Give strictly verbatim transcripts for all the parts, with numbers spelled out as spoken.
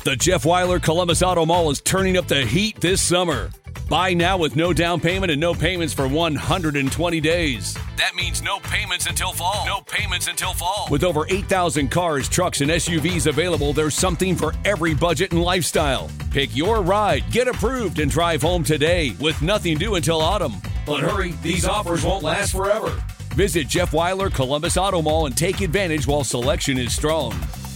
The Jeff Weiler Columbus Auto Mall is turning up the heat this summer. Buy now with no down payment and no payments for one hundred twenty days. That means no payments until fall. No payments until fall. With over eight thousand cars, trucks, and S U Vs available, there's something for every budget and lifestyle. Pick your ride, get approved, and drive home today with nothing due until autumn. But hurry, these offers won't last forever. Visit Jeff Weiler Columbus Auto Mall and take advantage while selection is strong.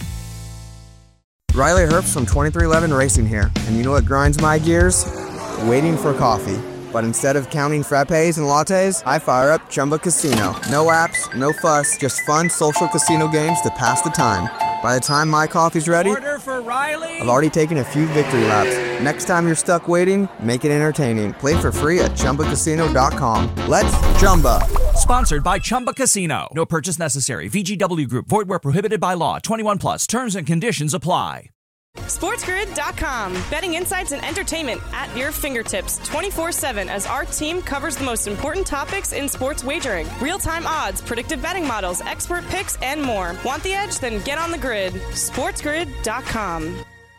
Riley Herbst from twenty-three eleven Racing here, and you know what grinds my gears? Waiting for coffee. But instead of counting frappes and lattes, I fire up Chumba Casino. No apps, no fuss, just fun social casino games to pass the time. By the time my coffee's ready, order for Riley. I've already taken a few victory laps. Next time you're stuck waiting, make it entertaining. Play for free at Chumba Casino dot com. Let's Chumba. Sponsored by Chumba Casino. No purchase necessary. V G W Group. Void where prohibited by law. twenty-one plus. Terms and conditions apply. SportsGrid dot com. Betting insights and entertainment at your fingertips twenty-four seven as our team covers the most important topics in sports wagering. Real-time odds, predictive betting models, expert picks, and more. Want the edge? Then get on the grid. SportsGrid dot com.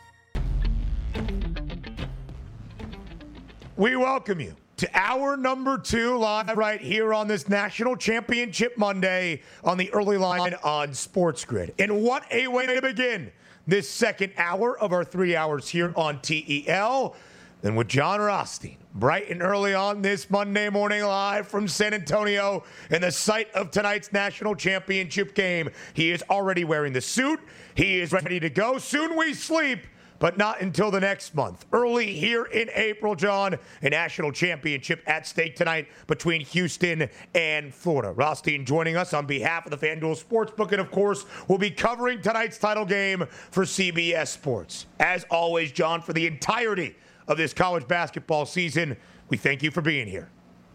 We welcome you to hour number two, live right here on this National Championship Monday on the early line on SportsGrid. And what a way to begin this second hour of our three hours here on T E L than with Jon Rothstein. Bright and early on this Monday morning, live from San Antonio and the site of tonight's national championship game. He is already wearing the suit. He is ready to go. Soon we sleep, but not until the next month. Early here in April, John, a national championship at stake tonight between Houston and Florida. Rothstein joining us on behalf of the FanDuel Sportsbook, and of course, we'll be covering tonight's title game for C B S Sports. As always, John, for the entirety of this college basketball season, we thank you for being here.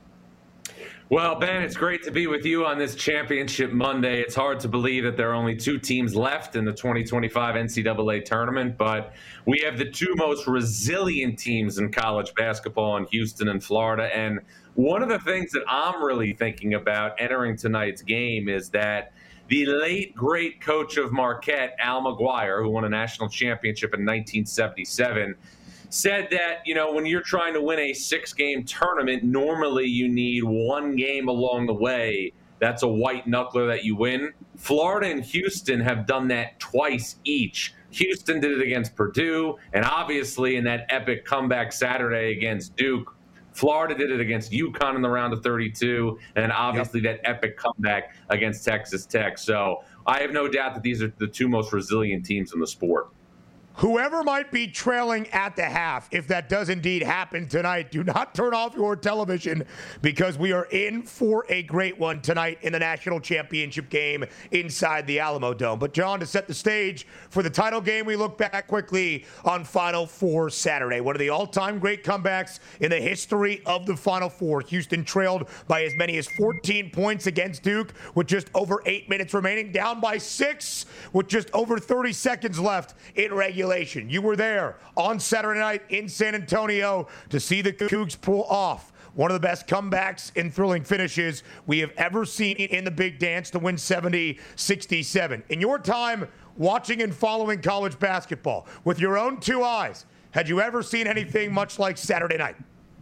Well, Ben, it's great to be with you on this Championship Monday. It's hard to believe that there are only two teams left in the twenty twenty-five N C double A tournament, but we have the two most resilient teams in college basketball in Houston and Florida. And one of the things that I'm really thinking about entering tonight's game is that the late, great coach of Marquette, Al McGuire, who won a national championship in nineteen seventy-seven, said that, you know, when you're trying to win a six-game tournament, normally you need one game along the way. That's a white knuckler that you win. Florida and Houston have done that twice each. Houston did it against Purdue, and obviously in that epic comeback Saturday against Duke. Florida did it against UConn in the round of thirty-two, and obviously yep. that epic comeback against Texas Tech. So I have no doubt that these are the two most resilient teams in the sport. Whoever might be trailing at the half, if that does indeed happen tonight, do not turn off your television because we are in for a great one tonight in the national championship game inside the Alamo Dome. But, John, to set the stage for the title game, we look back quickly on Final Four Saturday. One of the all-time great comebacks in the history of the Final Four. Houston trailed by as many as fourteen points against Duke with just over eight minutes remaining, down by six with just over thirty seconds left in regulation. You were there on Saturday night in San Antonio to see the Cougs pull off one of the best comebacks and thrilling finishes we have ever seen in the Big Dance to win seventy sixty-seven. In your time watching and following college basketball with your own two eyes, had you ever seen anything much like Saturday night?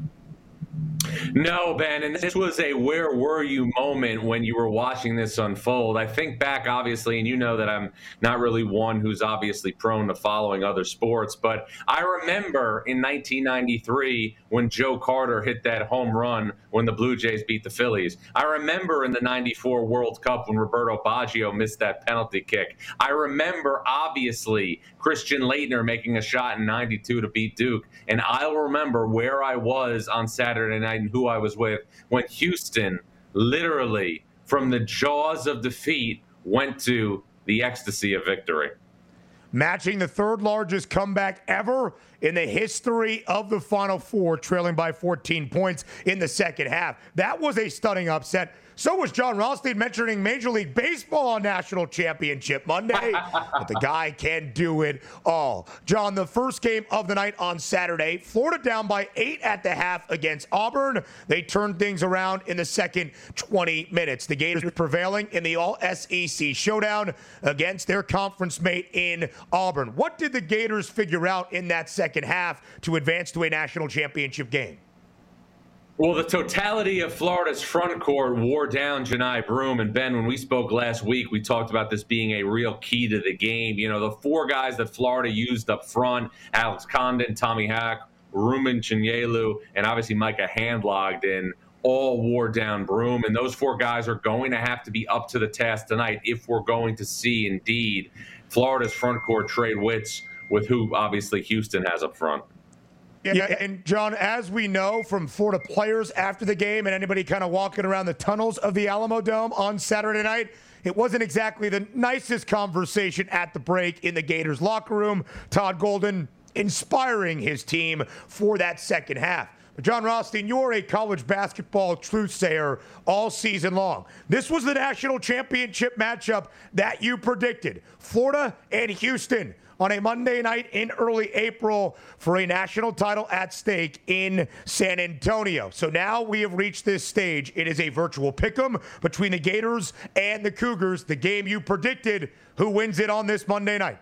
No, Ben, and this was a where were you moment when you were watching this unfold. I think back, obviously, and you know that I'm not really one who's obviously prone to following other sports, but I remember in nineteen ninety-three when Joe Carter hit that home run when the Blue Jays beat the Phillies. I remember in the ninety-four World Cup when Roberto Baggio missed that penalty kick. I remember, obviously, Christian Laettner making a shot in ninety-two to beat Duke, and I'll remember where I was on Saturday night and who I was with when Houston literally from the jaws of defeat went to the ecstasy of victory. Matching the third largest comeback ever in the history of the Final Four, trailing by fourteen points in the second half. That was a stunning upset. So was Jon Rothstein mentioning Major League Baseball on National Championship Monday. But the guy can do it all. John, the first game of the night on Saturday, Florida down by eight at the half against Auburn. They turned things around in the second twenty minutes. The Gators prevailing in the All S E C showdown against their conference mate in Auburn. What did the Gators figure out in that second half to advance to a national championship game? Well, the totality of Florida's front court wore down Johni Broome. And Ben, when we spoke last week, we talked about this being a real key to the game. You know, the four guys that Florida used up front, Alex Condon, Tommy Hack, Ruben Chinyelu, and obviously Micah Handlogden, all wore down Broome. And those four guys are going to have to be up to the task tonight if we're going to see, indeed, Florida's front court trade wits with who obviously Houston has up front. Yeah, and John, as we know from Florida players after the game and anybody kind of walking around the tunnels of the Alamo Dome on Saturday night, it wasn't exactly the nicest conversation at the break in the Gators locker room. Todd Golden inspiring his team for that second half. But John Rothstein, you're a college basketball truthsayer all season long. This was the national championship matchup that you predicted. Florida and Houston on a Monday night in early April for a national title at stake in San Antonio. So now we have reached this stage. It is a virtual pick'em between the Gators and the Cougars, the game you predicted. Who wins it on this Monday night?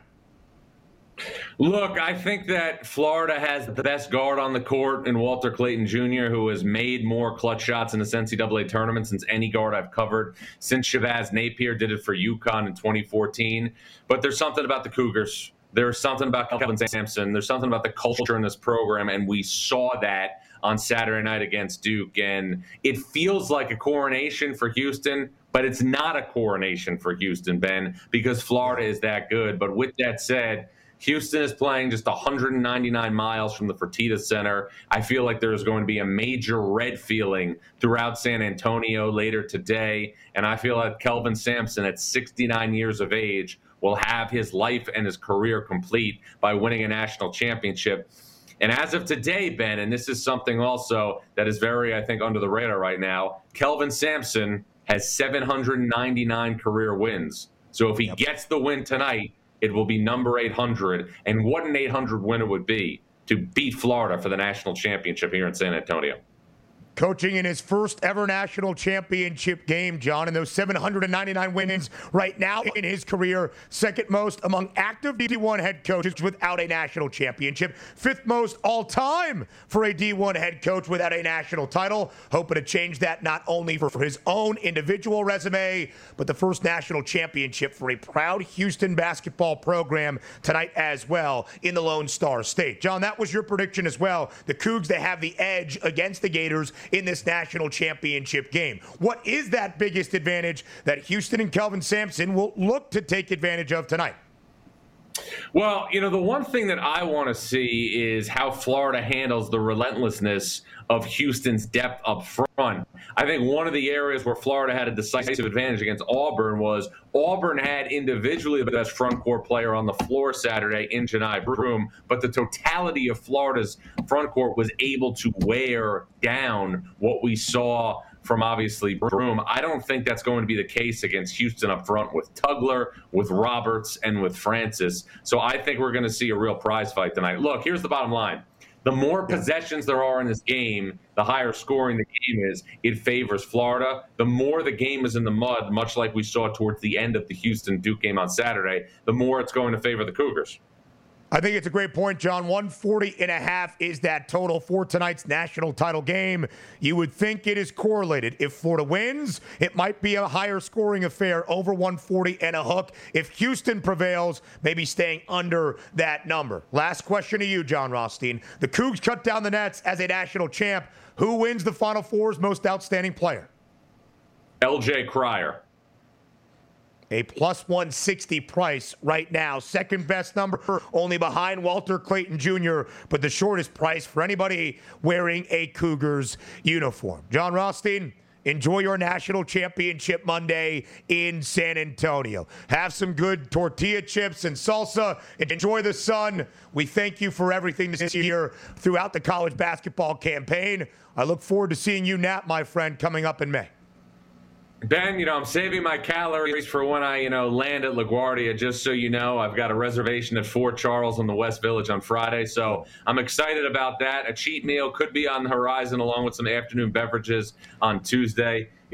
Look, I think that Florida has the best guard on the court in Walter Clayton Junior, who has made more clutch shots in this N C double A tournament since any guard I've covered, since Shabazz Napier did it for UConn in twenty fourteen. But there's something about the Cougars. There's something about Kelvin Sampson. There's something about the culture in this program, and we saw that on Saturday night against Duke. And it feels like a coronation for Houston, but it's not a coronation for Houston, Ben, because Florida is that good. But with that said, Houston is playing just one hundred ninety-nine miles from the Fertitta Center. I feel like there's going to be a major red feeling throughout San Antonio later today. And I feel like Kelvin Sampson, at sixty-nine years of age, will have his life and his career complete by winning a national championship. And as of today, Ben, and this is something also that is very, I think, under the radar right now, Kelvin Sampson has seven hundred ninety-nine career wins. So if he yep. gets the win tonight, it will be number eight hundred. And what an eight hundred win it would be to beat Florida for the national championship here in San Antonio. Coaching in his first ever national championship game, John, and those seven hundred ninety-nine wins right now in his career, second most among active D one head coaches without a national championship, fifth most all time for a D one head coach without a national title. Hoping to change that not only for, for his own individual resume, but the first national championship for a proud Houston basketball program tonight as well in the Lone Star State. John, that was your prediction as well. The Cougs, they have the edge against the Gators in this national championship game. What is that biggest advantage that Houston and Kelvin Sampson will look to take advantage of tonight? Well, you know, the one thing that I want to see is how Florida handles the relentlessness of Houston's depth up front. I think one of the areas where Florida had a decisive advantage against Auburn was Auburn had individually the best front court player on the floor Saturday in Johni Broome, but the totality of Florida's front court was able to wear down what we saw from obviously Broome. I don't think that's going to be the case against Houston up front with Tugler, with Roberts, and with Francis. So I think we're going to see a real prize fight tonight. Look, here's the bottom line. The more possessions there are in this game, the higher scoring the game is. It favors Florida. The more the game is in the mud, much like we saw towards the end of the Houston-Duke game on Saturday, the more it's going to favor the Cougars. I think it's a great point, John. one forty and a half is that total for tonight's national title game. You would think it is correlated. If Florida wins, it might be a higher scoring affair, over one forty and a hook. If Houston prevails, maybe staying under that number. Last question to you, John Rothstein. The Cougs cut down the nets as a national champ. Who wins the Final Four's most outstanding player? L J Cryer. A plus one sixty price right now. Second best number, only behind Walter Clayton Junior, but the shortest price for anybody wearing a Cougars uniform. John Rothstein, enjoy your national championship Monday in San Antonio. Have some good tortilla chips and salsa. Enjoy the sun. We thank you for everything this year throughout the college basketball campaign. I look forward to seeing you, Nat, my friend, coming up in May. Ben, you know, I'm saving my calories for when I, you know, land at LaGuardia. Just so you know, I've got a reservation at Fort Charles in the West Village on Friday. So I'm excited about that. A cheat meal could be on the horizon along with some afternoon beverages on Tuesday.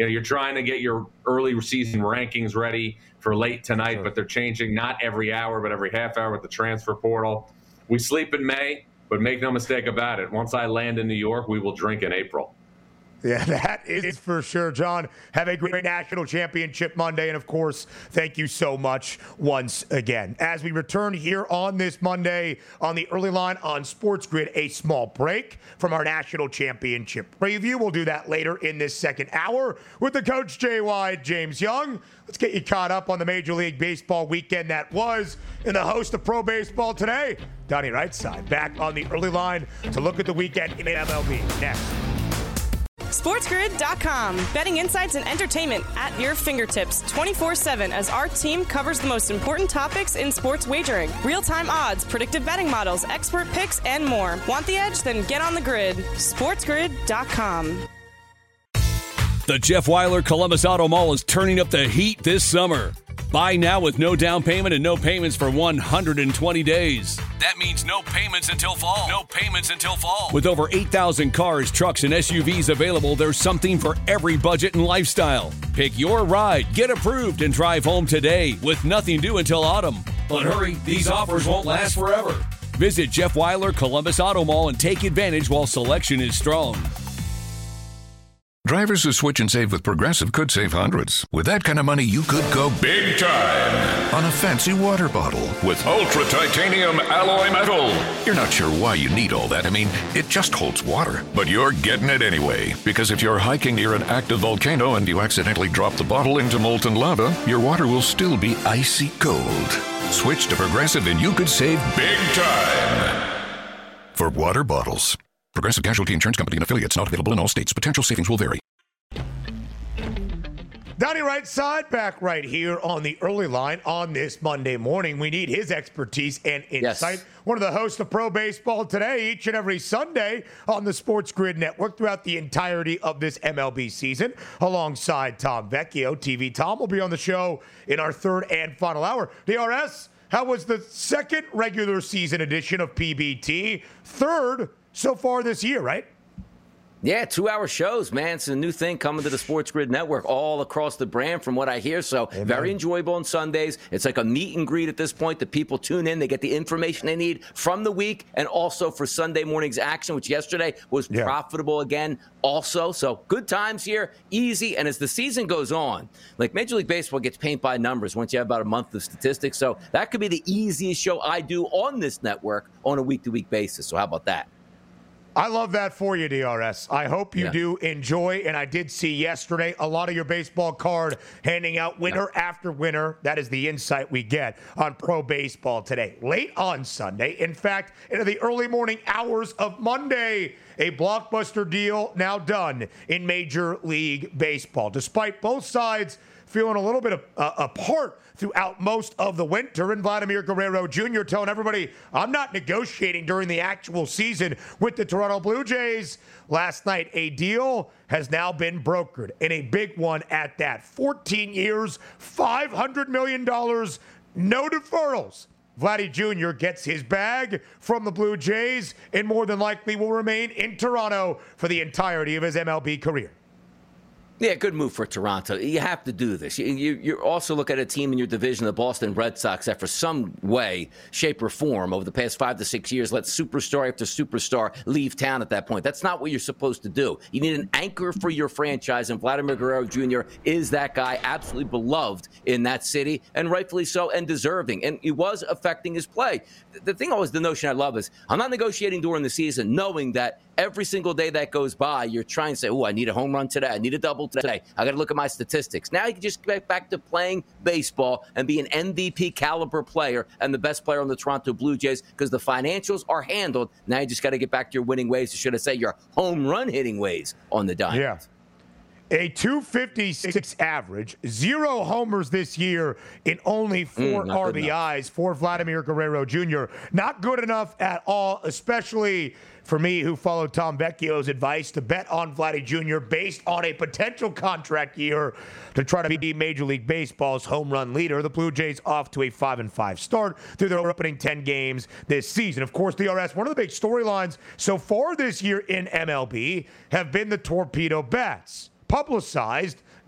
you know, you're trying to get your early season rankings ready for late tonight, sure. but they're changing not every hour, but every half hour with the transfer portal. We sleep in May, but make no mistake about it. Once I land in New York, we will drink in April. Yeah, that is for sure, John. Have a great National Championship Monday. And, of course, thank you so much once again. As we return here on this Monday on the early line on Sports Grid, a small break from our National Championship preview. We'll do that later in this second hour with the Coach J Y, James Young. Let's get you caught up on the Major League Baseball weekend that was, and the host of Pro Baseball Today, Donnie Rightside, back on the early line to look at the weekend in M L B. Next. SportsGrid dot com. Betting insights and entertainment at your fingertips twenty-four seven as our team covers the most important topics in sports wagering. Real-time odds, predictive betting models, expert picks, and more. Want the edge? Then get on the grid. SportsGrid dot com. The Jeff Weiler Columbus Auto Mall is turning up the heat this summer. Buy now with no down payment and no payments for one hundred twenty days. That means no payments until fall. No payments until fall. With over eight thousand cars, trucks, and S U Vs available, there's something for every budget and lifestyle. Pick your ride, get approved, and drive home today with nothing due until autumn. But hurry, these offers won't last forever. Visit Jeff Weiler Columbus Auto Mall and take advantage while selection is strong. Drivers who switch and save with Progressive could save hundreds. With that kind of money, you could go big time on a fancy water bottle with ultra titanium alloy metal. You're not sure why you need all that. I mean, it just holds water. But you're getting it anyway. Because if you're hiking near an active volcano and you accidentally drop the bottle into molten lava, your water will still be icy cold. Switch to Progressive and you could save big time. For water bottles. Progressive Casualty Insurance Company and affiliates, not available in all states. Potential savings will vary. Donnie Rightside back right here on the early line on this Monday morning. We need his expertise and insight. Yes. One of the hosts of Pro Baseball Today each and every Sunday on the Sports Grid Network throughout the entirety of this M L B season, alongside Tom Vecchio. T V Tom will be on the show in our third and final hour. D R S, how was the second regular season edition of P B T? Third so far this year, right? Yeah, two-hour shows, man. It's a new thing coming to the Sports Grid Network all across the brand from what I hear. So Amen. Very enjoyable on Sundays. It's like a meet and greet at this point. The people tune in. They get the information they need from the week and also for Sunday morning's action, which yesterday was yeah. profitable again also. So good times here, easy. And as the season goes on, like Major League Baseball gets paint by numbers once you have about a month of statistics. So that could be the easiest show I do on this network on a week-to-week basis. So how about that? I love that for you, D R S. I hope you yeah. do enjoy. And I did see yesterday a lot of your baseball card handing out winner yeah. after winner. That is the insight we get on Pro Baseball Today. Late on Sunday, in fact, into the early morning hours of Monday, a blockbuster deal now done in Major League Baseball. Despite both sides feeling a little bit of, uh, apart throughout most of the winter, and Vladimir Guerrero Junior telling everybody, I'm not negotiating during the actual season with the Toronto Blue Jays. Last night, a deal has now been brokered, and a big one at that. fourteen years, five hundred million dollars, no deferrals. Vladdy Junior gets his bag from the Blue Jays and more than likely will remain in Toronto for the entirety of his M L B career. Yeah, good move for Toronto. You have to do this. You, you, you also look at a team in your division, the Boston Red Sox, that for some way, shape, or form over the past five to six years let superstar after superstar leave town at that point. That's not what you're supposed to do. You need an anchor for your franchise, and Vladimir Guerrero Junior is that guy, absolutely beloved in that city, and rightfully so, and deserving. And he was affecting his play. The thing always, the notion I love is, I'm not negotiating during the season, knowing that every single day that goes by, you're trying to say, oh, I need a home run today. I need a double today. I got to look at my statistics. Now you can just get back to playing baseball and be an M V P caliber player and the best player on the Toronto Blue Jays because the financials are handled. Now you just got to get back to your winning ways. Or should I say your home run hitting ways on the diamond. Yeah. A two fifty-six average, zero homers this year in only four mm, R B Is for Vladimir Guerrero Junior Not good enough at all, especially for me who followed Tom Vecchio's advice to bet on Vladdy Junior based on a potential contract year to try to be Major League Baseball's home run leader. The Blue Jays off to a five and five start through their opening ten games this season. Of course, D R S, one of the big storylines so far this year in M L B have been the torpedo bats, publicized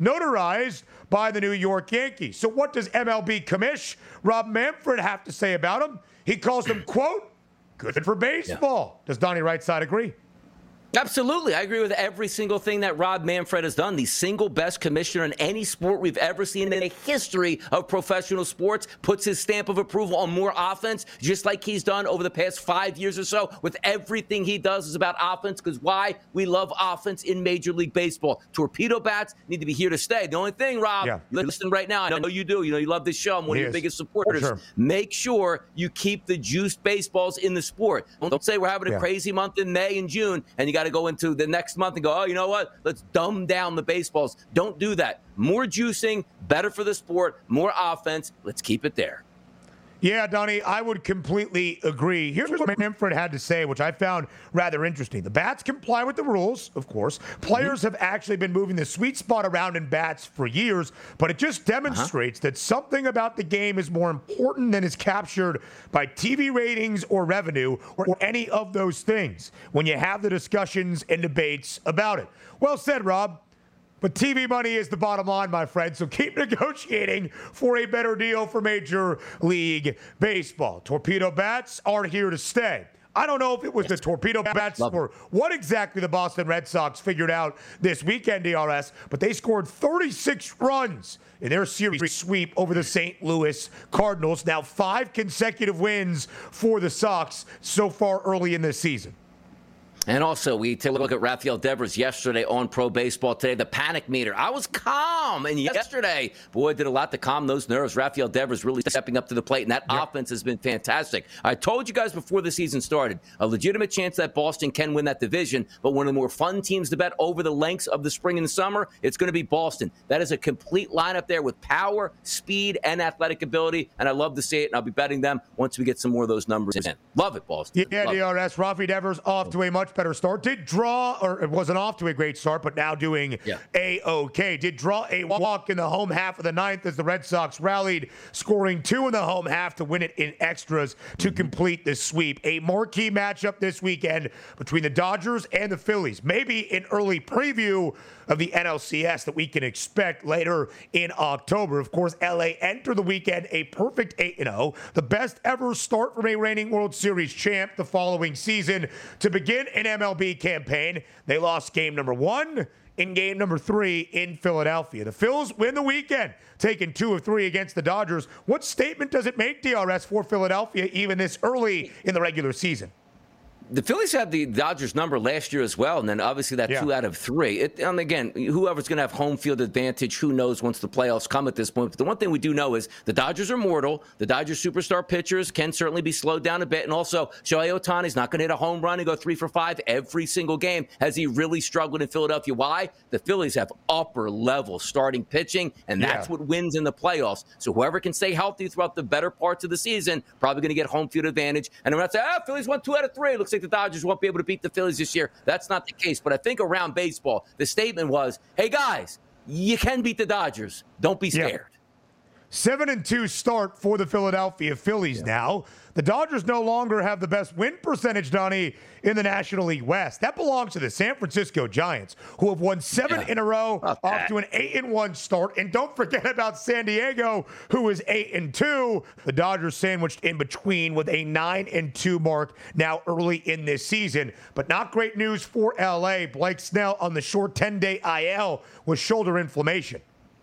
notarized by the New York Yankees. So what does M L B commish Rob Manfred have to say about him? He calls him, quote, good for baseball. Yeah. Does Donnie Rightside agree? Absolutely. I agree with every single thing that Rob Manfred has done. The single best commissioner in any sport we've ever seen in the history of professional sports. Puts his stamp of approval on more offense, just like he's done over the past five years or so. With everything he does is about offense, because why? We love offense in Major League Baseball. Torpedo bats need to be here to stay. The only thing, Rob, yeah. listen right now. I know you do. You know, you love this show. I'm one he of your is. biggest supporters. Sure. Make sure you keep the juiced baseballs in the sport. Don't say we're having a yeah. crazy month in May and June, and you got to go into the next month and go, oh, you know what? Let's dumb down the baseballs. Don't do that. More juicing, better for the sport, more offense. Let's keep it there. Yeah, Donnie, I would completely agree. Here's what Manfred had to say, which I found rather interesting. The bats comply with the rules, of course. Players mm-hmm. have actually been moving the sweet spot around in bats for years, but it just demonstrates uh-huh. that something about the game is more important than is captured by T V ratings or revenue or, or any of those things when you have the discussions and debates about it. Well said, Rob. But T V money is the bottom line, my friend, so keep negotiating for a better deal for Major League Baseball. Torpedo bats are here to stay. I don't know if it was the torpedo bats or what exactly the Boston Red Sox figured out this weekend, D R S, but they scored thirty-six runs in their series sweep over the Saint Louis Cardinals. Now five consecutive wins for the Sox so far early in this season. And also, we take a look at Rafael Devers yesterday on Pro Baseball Today, the panic meter. I was calm, and yesterday, boy, did a lot to calm those nerves. Rafael Devers really stepping up to the plate, and that yep. offense has been fantastic. I told you guys before the season started, a legitimate chance that Boston can win that division, but one of the more fun teams to bet over the lengths of the spring and the summer, it's going to be Boston. That is a complete lineup there with power, speed, and athletic ability, and I love to see it, and I'll be betting them once we get some more of those numbers in. Love it, Boston. Yeah, love D R S, Rafi Devers off to a much better start. Did draw, or it wasn't off to a great start, but now doing yeah. A-OK. Did draw a walk in the home half of the ninth as the Red Sox rallied, scoring two in the home half to win it in extras to mm-hmm. complete the sweep. A marquee matchup this weekend between the Dodgers and the Phillies. Maybe an early preview of the N L C S that we can expect later in October. Of course, L A entered the weekend a perfect eight and oh, the best ever start from a reigning World Series champ the following season. To begin an M L B campaign, they lost game number one in game number three in Philadelphia. The Phils win the weekend, taking two of three against the Dodgers. What statement does it make, D R S, for Philadelphia even this early in the regular season? The Phillies had the Dodgers number last year as well, and then obviously that yeah. two out of three. It, and again, whoever's going to have home field advantage, who knows once the playoffs come at this point. But the one thing we do know is the Dodgers are mortal. The Dodgers superstar pitchers can certainly be slowed down a bit. And also, Shohei Ohtani's not going to hit a home run and go three for five every single game. Has he really struggled in Philadelphia? Why? The Phillies have upper-level starting pitching, and that's yeah. what wins in the playoffs. So whoever can stay healthy throughout the better parts of the season, probably going to get home field advantage. And when I say, ah, Phillies won two out of three, it looks like the Dodgers won't be able to beat the Phillies this year. That's not the case. But I think around baseball, the statement was, hey, guys, you can beat the Dodgers. Don't be scared. Yeah. Seven and two start for the Philadelphia Phillies yeah. now. The Dodgers no longer have the best win percentage, Donnie, in the National League West. That belongs to the San Francisco Giants, who have won seven yeah. in a row, off that. to an eight and one start. And don't forget about San Diego, who is eight and two. The Dodgers sandwiched in between with a nine and two mark now early in this season. But not great news for L A. Blake Snell on the short ten-day I L with shoulder inflammation.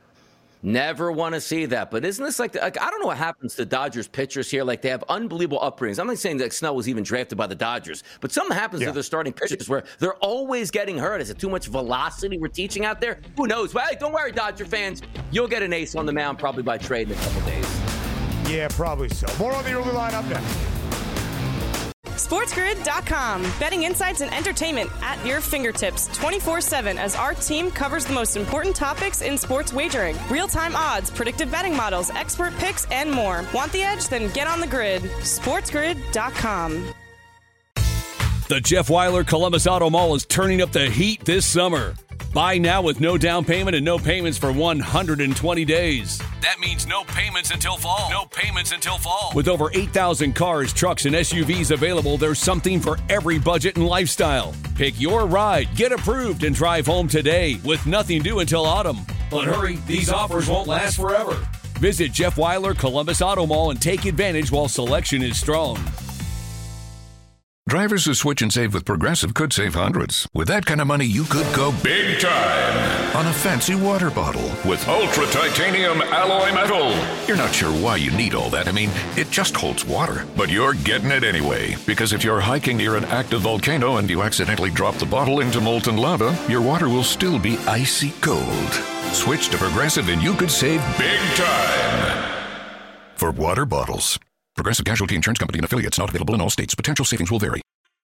Never want to see that. But isn't this like, the, like, I don't know what happens to Dodgers pitchers here. Like, they have unbelievable upbringings. I'm not saying that Snell was even drafted by the Dodgers, but something happens yeah. to their starting pitchers where they're always getting hurt. Is it too much velocity we're teaching out there? Who knows? Well, hey, don't worry, Dodger fans. You'll get an ace on the mound probably by trade in a couple days. Yeah, probably so. More on the early lineup next. SportsGrid dot com. Betting insights and entertainment at your fingertips twenty-four seven as our team covers the most important topics in sports wagering. Real-time odds, predictive betting models, expert picks, and more. Want the edge? Then get on the grid. SportsGrid dot com. The Jeff Weiler Columbus Auto Mall is turning up the heat this summer. Buy now with no down payment and no payments for one hundred twenty days. That means no payments until fall. No payments until fall. With over eight thousand cars, trucks, and S U Vs available, there's something for every budget and lifestyle. Pick your ride, get approved, and drive home today with nothing due until autumn. But hurry, these offers won't last forever. Visit Jeff Weiler Columbus Auto Mall and take advantage while selection is strong. Drivers who switch and save with Progressive could save hundreds. With that kind of money, you could go big time on a fancy water bottle with ultra titanium alloy metal. You're not sure why you need all that. I mean, it just holds water. But you're getting it anyway. Because if you're hiking near an active volcano and you accidentally drop the bottle into molten lava, your water will still be icy cold. Switch to Progressive and you could save big time. For water bottles. Progressive Casualty Insurance Company and affiliates, not available in all states. Potential savings will vary.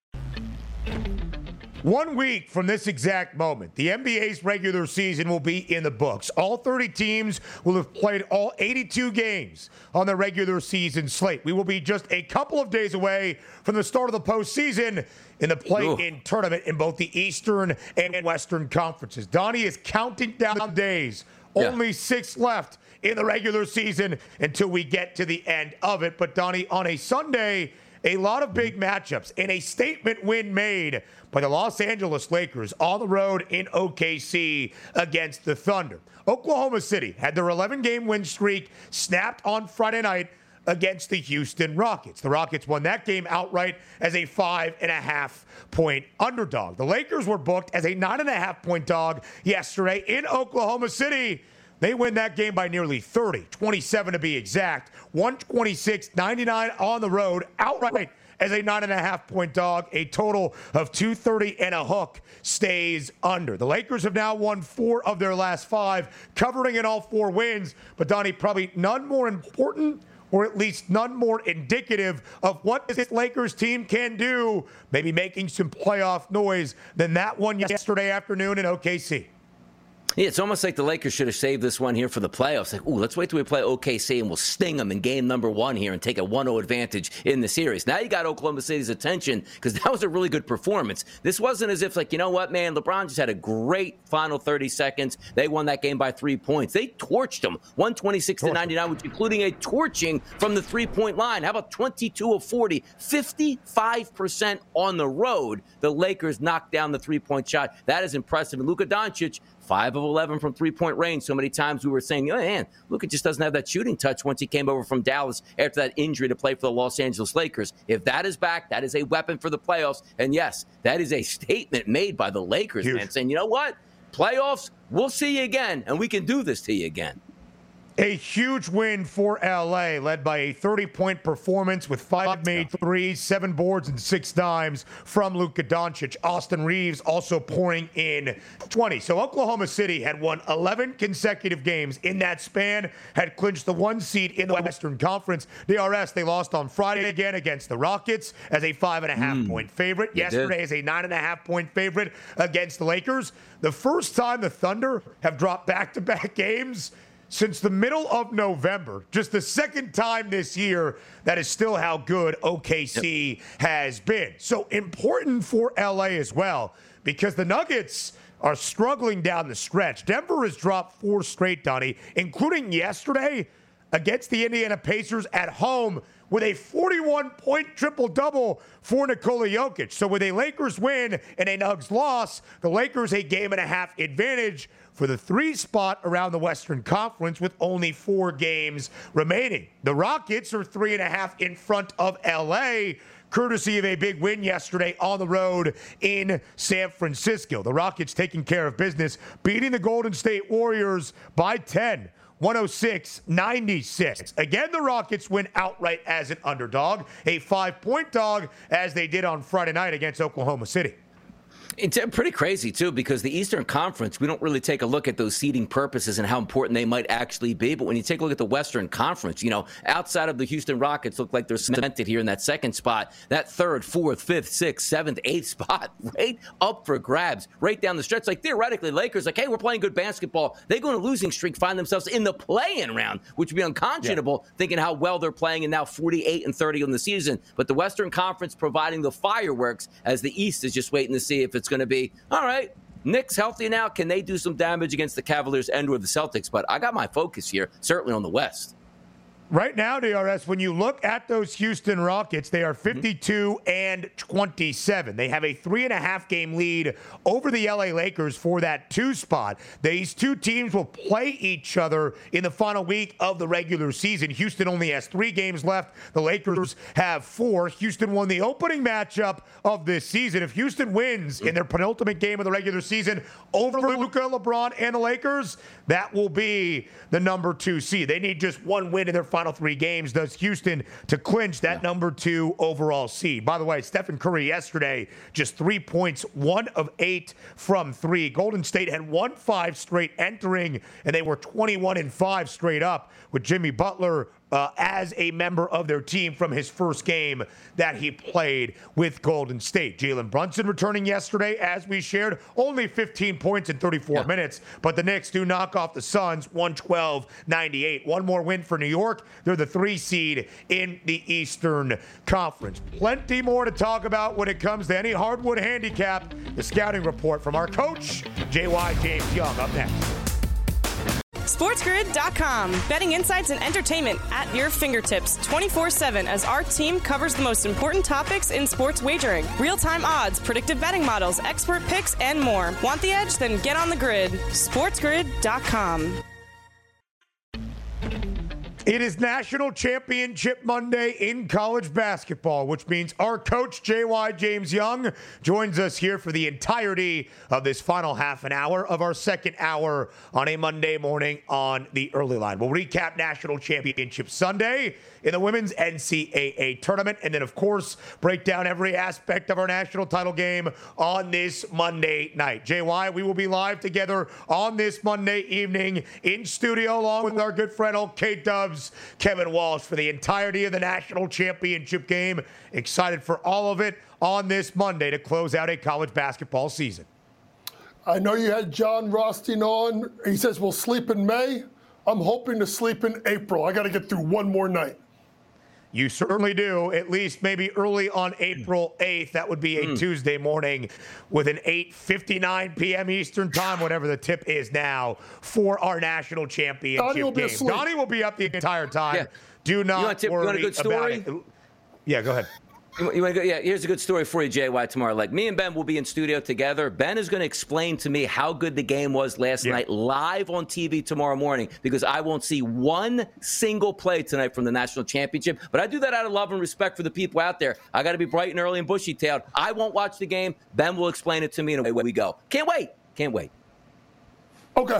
One week from this exact moment, the N B A's regular season will be in the books. All thirty teams will have played all eighty-two games on the regular season slate. We will be just a couple of days away from the start of the postseason in the play-in tournament in both the Eastern and Western conferences. Donnie is counting down the days. Yeah. Only six left in the regular season until we get to the end of it. But, Donnie, on a Sunday, a lot of big matchups and a statement win made by the Los Angeles Lakers on the road in O K C against the Thunder. Oklahoma City had their eleven-game win streak snapped on Friday night against the Houston Rockets. The Rockets won that game outright as a five and a half point underdog. The Lakers were booked as a nine and a half point dog yesterday in Oklahoma City. They win that game by nearly thirty, twenty-seven to be exact, one twenty-six ninety-nine on the road, outright as a nine and a half point dog. A total of two thirty and a hook stays under. The Lakers have now won four of their last five, covering in all four wins. But, Donnie, probably none more important, or at least none more indicative of what this Lakers team can do, maybe making some playoff noise, than that one yesterday afternoon in O K C. Yeah, it's almost like the Lakers should have saved this one here for the playoffs. Like, ooh, let's wait till we play O K C and we'll sting them in game number one here and take a one oh advantage in the series. Now you got Oklahoma City's attention because that was a really good performance. This wasn't as if, like, you know what, man, LeBron just had a great final thirty seconds. They won that game by three points. They torched them, one twenty-six to ninety-nine, which including a torching from the three-point line. How about twenty-two of forty, fifty-five percent on the road? The Lakers knocked down the three-point shot. That is impressive. And Luka Doncic, five of eleven from three-point range. So many times we were saying, oh, man, Luka just doesn't have that shooting touch once he came over from Dallas after that injury to play for the Los Angeles Lakers. If that is back, that is a weapon for the playoffs. And, yes, that is a statement made by the Lakers, Huge. man, saying, you know what? Playoffs, we'll see you again, and we can do this to you again. A huge win for L A, led by a thirty-point performance with five made threes, seven boards, and six dimes from Luka Doncic. Austin Reeves also pouring in twenty. So Oklahoma City had won eleven consecutive games in that span, had clinched the one seed in the Western Conference. D R S, they lost on Friday again against the Rockets as a five and a half mm. point favorite. Yesterday as a nine and a half point favorite against the Lakers. The first time the Thunder have dropped back-to-back games since the middle of November. Just the second time this year. That is still how good O K C yep. has been. So important for L A as well, because the Nuggets are struggling down the stretch. Denver has dropped four straight, Donnie, including yesterday against the Indiana Pacers at home with a forty-one point triple-double for Nikola Jokic. So with a Lakers win and a Nuggets loss, the Lakers a game and a half advantage for the three spot around the Western Conference with only four games remaining. The Rockets are three and a half in front of L A, courtesy of a big win yesterday on the road in San Francisco. The Rockets taking care of business, beating the Golden State Warriors by ten. one oh six ninety-six. Again, the Rockets win outright as an underdog, a five-point dog, as they did on Friday night against Oklahoma City. It's pretty crazy, too, because the Eastern Conference, we don't really take a look at those seeding purposes and how important they might actually be. But when you take a look at the Western Conference, you know, outside of the Houston Rockets look like they're cemented here in that second spot, that third, fourth, fifth, sixth, seventh, eighth spot, right up for grabs, right down the stretch. Like, theoretically, Lakers, like, hey, we're playing good basketball. They go on a losing streak, find themselves in the play-in round, which would be unconscionable, yeah. thinking how well they're playing and now forty-eight and thirty on the season. But the Western Conference providing the fireworks as the East is just waiting to see if it's going to be, all right, Knicks healthy now. Can they do some damage against the Cavaliers and or the Celtics? But I got my focus here, certainly on the West. Right now, D R S, when you look at those Houston Rockets, they are fifty-two mm-hmm. and twenty-seven. They have a three and a half game lead over the L A Lakers for that two spot. These two teams will play each other in the final week of the regular season. Houston only has three games left. The Lakers have four. Houston won the opening matchup of this season. If Houston wins in their penultimate game of the regular season over Luka, LeBron, and the Lakers, that will be the number two seed. They need just one win in their final three games, does Houston, to clinch that yeah. number two overall seed. By the way, Stephen Curry yesterday, just three points, one of eight from three. Golden State had won five straight entering, and they were twenty-one and five straight up with Jimmy Butler Uh, as a member of their team from his first game that he played with Golden State. Jalen Brunson returning yesterday, as we shared, only fifteen points in thirty-four yeah. minutes, but the Knicks do knock off the Suns one twelve ninety-eight. One more win for New York. They're the three seed in the Eastern Conference. Plenty more to talk about when it comes to any hardwood handicap. The scouting report from our coach, J Y. James Young, up next. SportsGrid dot com. Betting insights and entertainment at your fingertips twenty-four seven as our team covers the most important topics in sports wagering. Real-time odds, predictive betting models, expert picks, and more. Want the edge? Then get on the grid. SportsGrid dot com. It is National Championship Monday in college basketball, which means our coach, J Y. James Young, joins us here for the entirety of this final half an hour of our second hour on a Monday morning on the early line. We'll recap National Championship Sunday in the women's N C double A tournament, and then, of course, break down every aspect of our national title game on this Monday night. J Y, we will be live together on this Monday evening in studio along with our good friend, old K-Dubs, Kevin Walsh, for the entirety of the national championship game. Excited for all of it on this Monday to close out a college basketball season. I know you had John Rothstein on. He says we'll sleep in May. I'm hoping to sleep in April. I got to get through one more night. You certainly do, at least maybe early on April eighth. That would be a mm. Tuesday morning with an eight fifty-nine p.m. Eastern time, whatever the tip is now, for our national championship Donnie will game. Be asleep. Donnie will be up the entire time. Yeah. Do not you want tip, worry you want a good story? about it. Yeah, go ahead. You, you want to go, yeah, here's a good story for you, J Y, tomorrow. Like, me and Ben will be in studio together. Ben is going to explain to me how good the game was last yeah. night live on T V tomorrow morning, because I won't see one single play tonight from the national championship. But I do that out of love and respect for the people out there. I got to be bright and early and bushy-tailed. I won't watch the game. Ben will explain it to me, and away we go. Can't wait. Can't wait. Okay.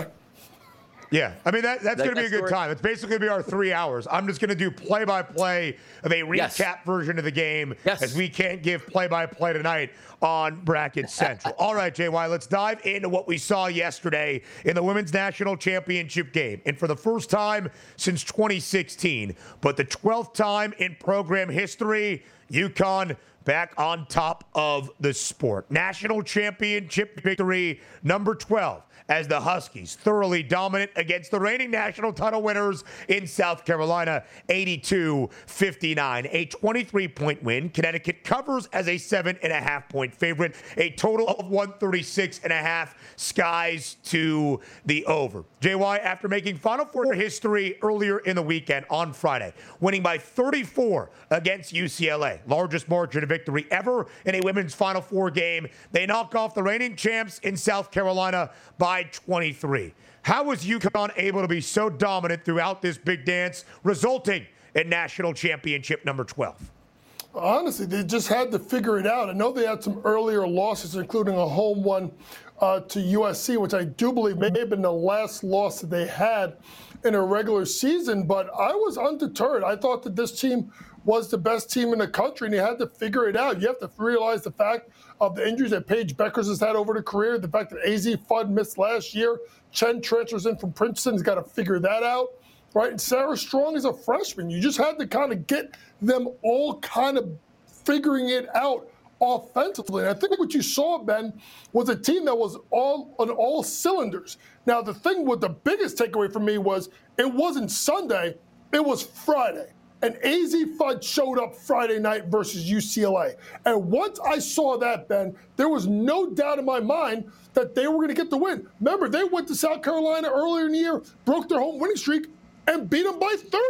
Yeah, I mean, that, that's like going to be a good story? time. It's basically going to be our three hours. I'm just going to do play-by-play of a recap yes. version of the game, yes. as we can't give play-by-play tonight on Bracket Central. All right, J Y, let's dive into what we saw yesterday in the Women's National Championship game. And for the first time since twenty sixteen, but the twelfth time in program history, UConn back on top of the sport. National Championship victory number twelve, as the Huskies thoroughly dominant against the reigning national title winners in South Carolina, eighty-two fifty-nine. A twenty-three point win. Connecticut covers as a seven and a half point favorite. A total of one thirty-six and a half, skies to the over. J Y, after making Final Four history earlier in the weekend on Friday, winning by thirty-four against U C L A, largest margin of victory ever in a women's Final Four game, they knock off the reigning champs in South Carolina by twenty-three. How was UConn able to be so dominant throughout this big dance, resulting in national championship number twelve? Honestly, they just had to figure it out. I know they had some earlier losses, including a home one uh, to U S C, which I do believe may have been the last loss that they had in a regular season, but I was undeterred. I thought that this team was the best team in the country, and you had to figure it out. You have to realize the fact of the injuries that Paige Beckers has had over the career, the fact that A Z Fudd missed last year, Chen transfers in from Princeton, has got to figure that out, right? And Sarah Strong is a freshman. You just had to kind of get them all kind of figuring it out offensively. And I think what you saw, Ben, was a team that was all on all cylinders. Now, the thing with the biggest takeaway for me was it wasn't Sunday, it was Friday. And A Z Fudd showed up Friday night versus U C L A. And once I saw that, Ben, there was no doubt in my mind that they were going to get the win. Remember, they went to South Carolina earlier in the year, broke their home winning streak, and beat them by thirty.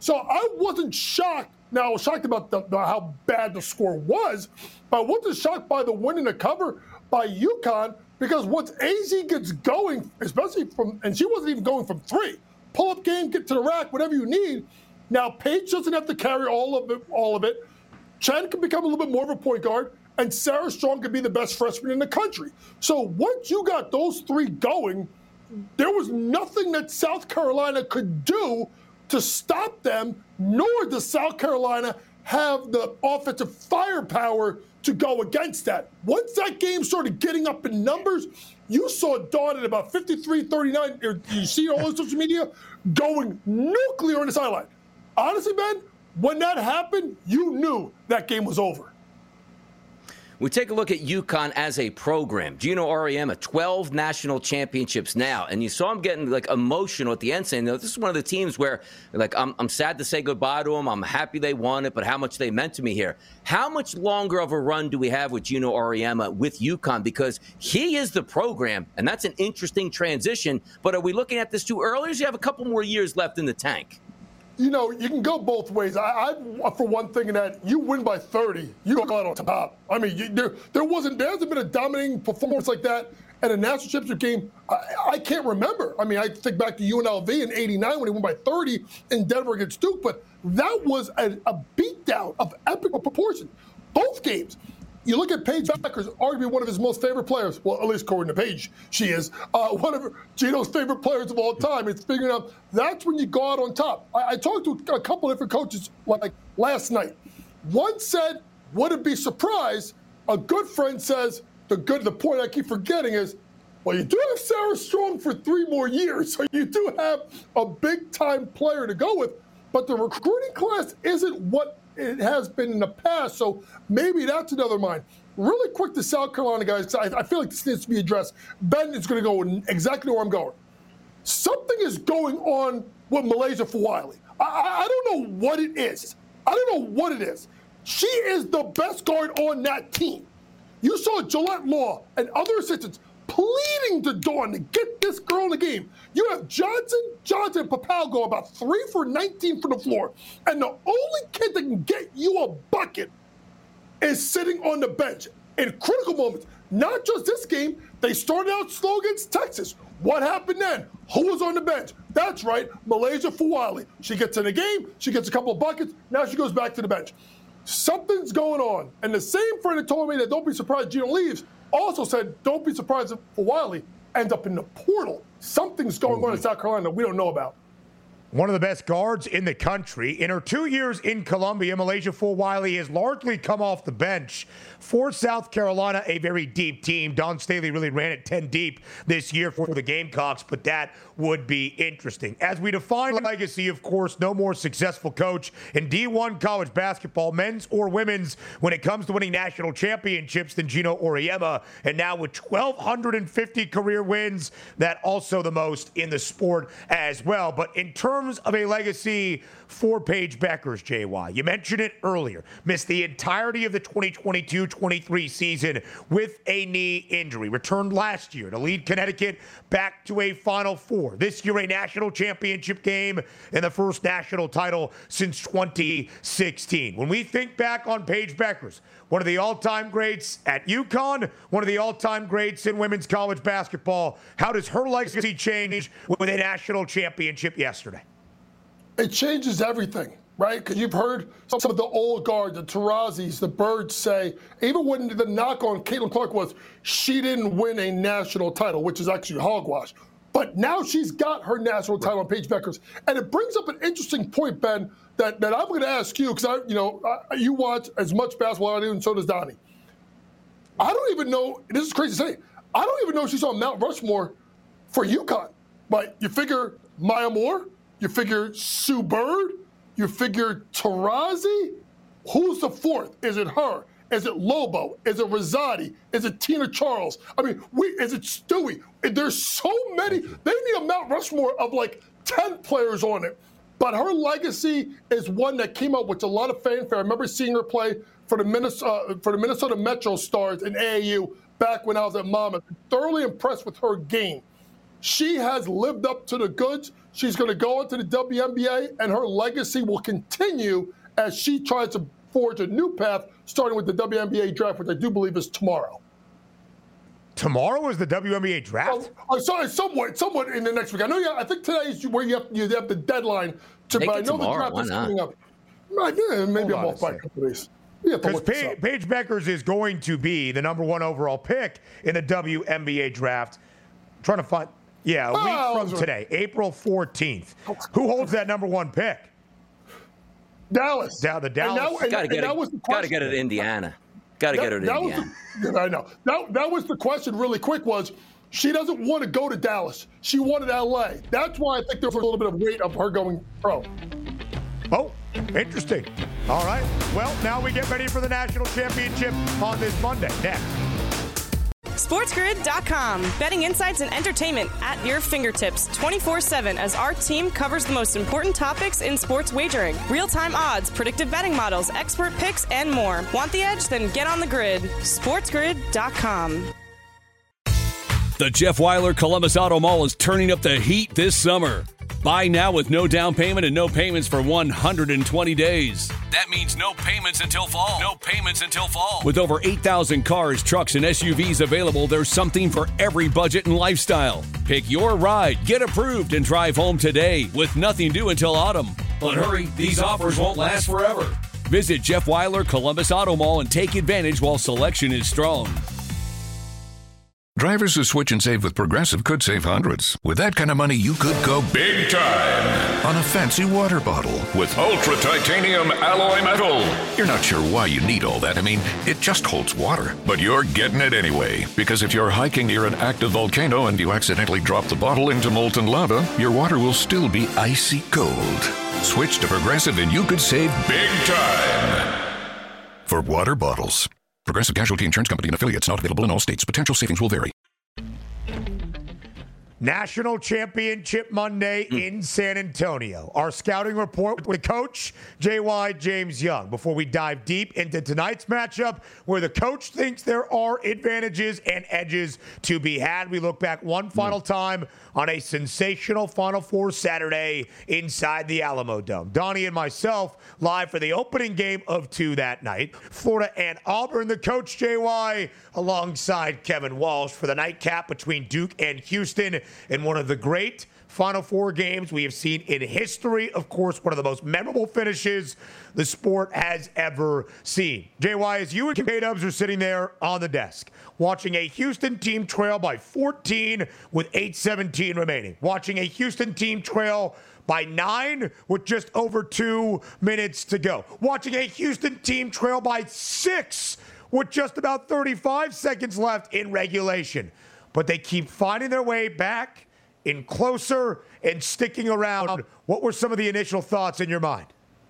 So I wasn't shocked. Now, I was shocked about the, the, how bad the score was, but I wasn't shocked by the win and the cover by UConn, because once A Z gets going, especially from, and she wasn't even going from three, pull-up game, get to the rack, whatever you need. Now, Paige doesn't have to carry all of it. All of it. Chen can become a little bit more of a point guard, and Sarah Strong could be the best freshman in the country. So once you got those three going, there was nothing that South Carolina could do to stop them, nor does South Carolina have the offensive firepower to go against that. Once that game started getting up in numbers, you saw Dawn at about fifty-three thirty-nine, you see all over social media, going nuclear on the sideline. Honestly, Ben, when that happened, you knew that game was over. We take a look at UConn as a program. Gino Auriemma, twelve national championships now, and you saw him getting like emotional at the end, saying, "No, this is one of the teams where, like, I'm, I'm sad to say goodbye to them. I'm happy they won it, but how much they meant to me here." How much longer of a run do we have with Gino Auriemma with UConn? Because he is the program, and that's an interesting transition. But are we looking at this too early, or do you have a couple more years left in the tank? You know, you can go both ways. I, I for one thing, in that you win by thirty, you don't go out on top. I mean, you, there there wasn't there hasn't been a dominating performance like that at a national championship game. I, I can't remember. I mean, I think back to U N L V in eighty-nine when he won by thirty in Denver against Duke, but that was a, a beatdown of epic proportion. Both games. You look at Paige Bueckers, arguably one of his most favorite players. Well, at least according to Paige, she is. Uh, one of Gino's favorite players of all time. It's figuring out that's when you go out on top. I, I talked to a couple of different coaches like last night. One said, wouldn't be surprised. A good friend says, the good. The point I keep forgetting is, well, you do have Sarah Strong for three more years, so you do have a big-time player to go with. But the recruiting class isn't what it has been in the past, so maybe that's another mind. Really quick to South Carolina, guys, I, I feel like this needs to be addressed. Ben is going to go exactly where I'm going. Something is going on with Malaysia Fulwiley. I, I, I don't know what it is. I don't know what it is. She is the best guard on that team. You saw Gillette Law and other assistants pleading to Dawn to get this girl in the game. You have Johnson, Johnson, and Papal go about three for nineteen from the floor. And the only kid that can get you a bucket is sitting on the bench in critical moments. Not just this game. They started out slow against Texas. What happened then? Who was on the bench? That's right, Malaysia Fulwiley. She gets in the game. She gets a couple of buckets. Now she goes back to the bench. Something's going on. And the same friend that told me that don't be surprised Gino leaves also said, don't be surprised if Fulwiley ends up in the portal. Something's going on in South Carolina that we don't know about. One of the best guards in the country. In her two years in Columbia, Malaysia Fulwiley has largely come off the bench for South Carolina, a very deep team. Dawn Staley really ran it ten deep this year for the Gamecocks, but that would be interesting. As we define legacy, of course, no more successful coach in D one college basketball, men's or women's, when it comes to winning national championships than Gino Auriemma. And now with twelve fifty career wins, that also the most in the sport as well. But in terms of a legacy for Paige Bueckers, J Y, you mentioned it earlier, missed the entirety of the twenty twenty-two twenty-three season with a knee injury. Returned last year to lead Connecticut back to a Final Four. This year, a national championship game and the first national title since twenty sixteen. When we think back on Paige Bueckers, one of the all-time greats at UConn, one of the all-time greats in women's college basketball, how does her legacy change with a national championship yesterday? It changes everything, right? Because you've heard some of the old guard, the Tarazis, the Birds say, even when the knock on Caitlin Clark was she didn't win a national title, which is actually hogwash. But now she's got her national title on Paige Bueckers. And it brings up an interesting point, Ben, that, that I'm going to ask you, because I, you know, I, you watch as much basketball as I do, and so does Donnie. I don't even know, this is crazy to say, I don't even know if she's on Mount Rushmore for UConn. But you figure Maya Moore, you figure Sue Bird, you figure Taurasi. Who's the fourth? Is it her? Is it Lobo? Is it Rosati? Is it Tina Charles? I mean, we, is it Stewie? There's so many. They need a Mount Rushmore of like ten players on it. But her legacy is one that came out with a lot of fanfare. I remember seeing her play for the Minnesota, for the Minnesota Metro Stars in A A U back when I was at Monmouth. Thoroughly impressed with her game. She has lived up to the goods. She's going to go into the W N B A, and her legacy will continue as she tries to forge a new path, starting with the W N B A draft, which I do believe is tomorrow. Tomorrow is the W N B A draft? Oh, I'm sorry, somewhat, somewhat in the next week. I know. You, I think today is where you have, you have the deadline to. Take but I know tomorrow. the draft Why is not? coming up. Right, yeah, maybe Hold I'm on off a by a second. couple days. Yeah, Because pa- Paige Beckers is going to be the number one overall pick in the W N B A draft. I'm trying to find, yeah, a Oh, week from today, April fourteenth. Who holds that number one pick? Dallas. Da- the Dallas. And that, and, Got to and get that it. was the Got to question. get it to Indiana. Got to That- get it to that was Indiana. the- I know. That, that was the question really quick was, she doesn't want to go to Dallas. She wanted L A. That's why I think there's a little bit of weight of her going pro. Oh, interesting. All right. Well, now we get ready for the national championship on this Monday. Next. SportsGrid dot com. Betting insights and entertainment at your fingertips twenty-four seven as our team covers the most important topics in sports wagering. Real-time odds, predictive betting models, expert picks, and more. Want the edge? Then get on the grid. SportsGrid dot com. The Jeff Weiler Columbus Auto Mall is turning up the heat this summer. Buy now with no down payment and no payments for one hundred twenty days. That means no payments until fall. No payments until fall. With over eight thousand cars, trucks, and S U Vs available, there's something for every budget and lifestyle. Pick your ride, get approved, and drive home today with nothing due until autumn. But hurry, these offers won't last forever. Visit Jeff Weiler Columbus Auto Mall and take advantage while selection is strong. Drivers who switch and save with Progressive could save hundreds. With that kind of money, you could go big time on a fancy water bottle with ultra titanium alloy metal. You're not sure why you need all that. I mean, it just holds water. But you're getting it anyway. Because if you're hiking near an active volcano and you accidentally drop the bottle into molten lava, your water will still be icy cold. Switch to Progressive and you could save big time. For water bottles. Progressive Casualty Insurance Company and affiliates, not available in all states. Potential savings will vary. National Championship Monday in San Antonio. Our scouting report with Coach J Y. James Young. Before we dive deep into tonight's matchup, where the coach thinks there are advantages and edges to be had, we look back one final time on a sensational Final Four Saturday inside the Alamo Dome. Donnie and myself live for the opening game of two that night. Florida and Auburn, the coach J Y, alongside Kevin Walsh for the nightcap between Duke and Houston in one of the great Final Four games we have seen in history. Of course, one of the most memorable finishes the sport has ever seen. J Y, as you and K-Dubs are sitting there on the desk, watching a Houston team trail by fourteen with eight seventeen remaining, watching a Houston team trail by nine with just over two minutes to go, watching a Houston team trail by six with just about thirty-five seconds left in regulation. But they keep finding their way back in closer and sticking around. What were some of the initial thoughts in your mind?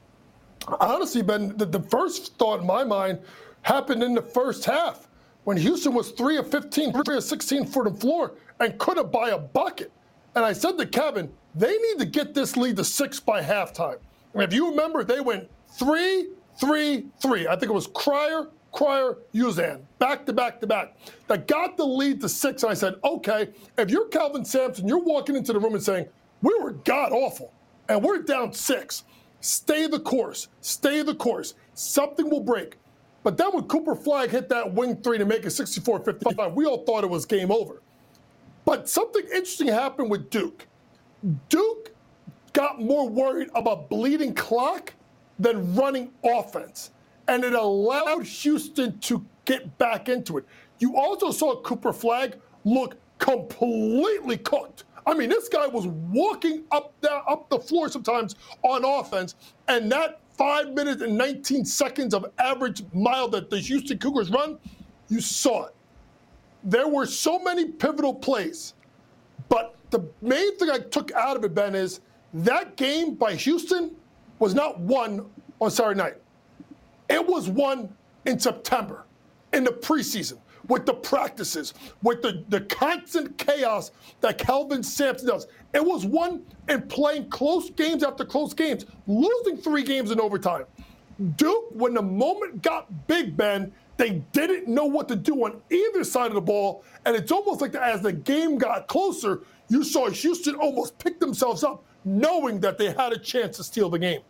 Honestly, Ben, the, the first thought in my mind happened in the first half when Houston was three of fifteen, three of sixteen for the floor and couldn't buy a bucket. And I said to Kevin, they need to get this lead to six by halftime. And if you remember, they went three, three, three. I think it was Cryer, Cryer, Uzan, back to back to back. That got the lead to six. And I said, okay, if you're Calvin Sampson, you're walking into the room and saying, we were god awful, and we're down six. Stay the course. Stay the course. Something will break. But then when Cooper Flagg hit that wing three to make it sixty-four fifty-five, we all thought it was game over. But something interesting happened with Duke. Duke got more worried about bleeding clock than running offense. And it allowed Houston to get back into it. You also saw Cooper Flagg look completely cooked. I mean, this guy was walking up the, up the floor sometimes on offense, and that five minutes and nineteen seconds of average mile that the Houston Cougars run, you saw it. There were so many pivotal plays, but the main thing I took out of it, Ben, is that game by Houston was not won on Saturday night. It was won in September, in the preseason, with the practices, with the, the constant chaos that Calvin Sampson does. It was won in playing close games after close games, losing three games in overtime. Duke, when the moment got big, Ben, They didn't know what to do on either side of the ball, and it's almost like as the game got closer, you saw Houston almost pick themselves up, knowing that they had a chance to steal the game.